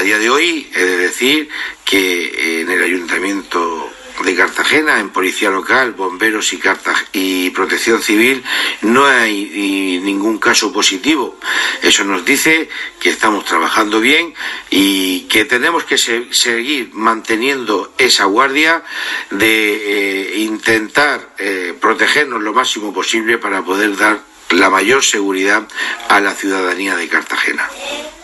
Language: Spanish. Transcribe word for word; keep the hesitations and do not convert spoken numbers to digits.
día de hoy he de decir que en el Ayuntamiento de Cartagena, en Policía Local, Bomberos y, Cartag- y Protección Civil, no hay ningún caso positivo. Eso nos dice que estamos trabajando bien y que tenemos que se- seguir manteniendo esa guardia de eh, intentar eh, protegernos lo máximo posible para poder dar la mayor seguridad a la ciudadanía de Cartagena.